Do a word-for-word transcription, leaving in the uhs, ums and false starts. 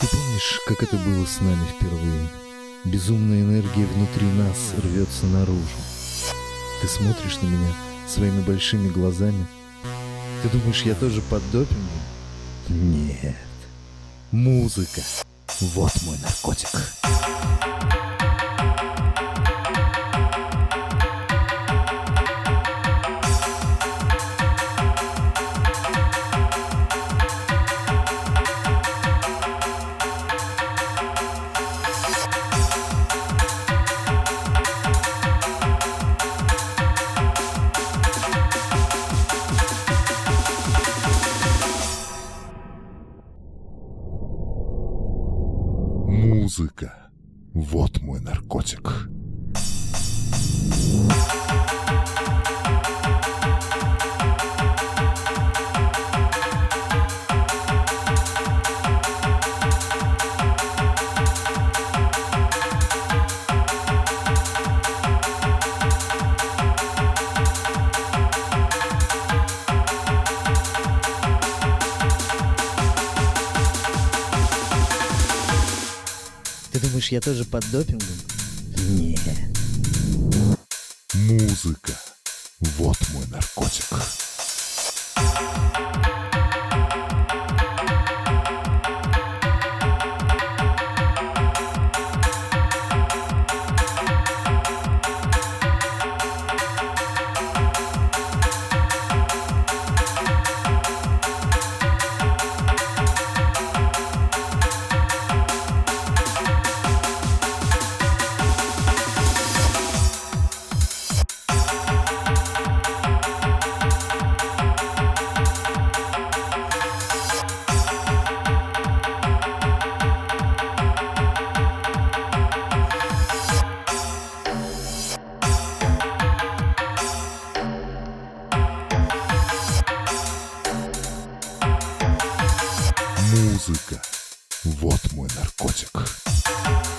Помнишь, как это было с нами впервые? Безумная энергия внутри нас рвется наружу. Ты смотришь на меня своими большими глазами. Ты думаешь, я тоже под допингом? Нет. Музыка. Вот мой наркотик. Музыка. Вот мой наркотик. Ты думаешь, я тоже под допингом? Нет. Музыка. Вот мой наркотик. Музыка. Вот мой наркотик.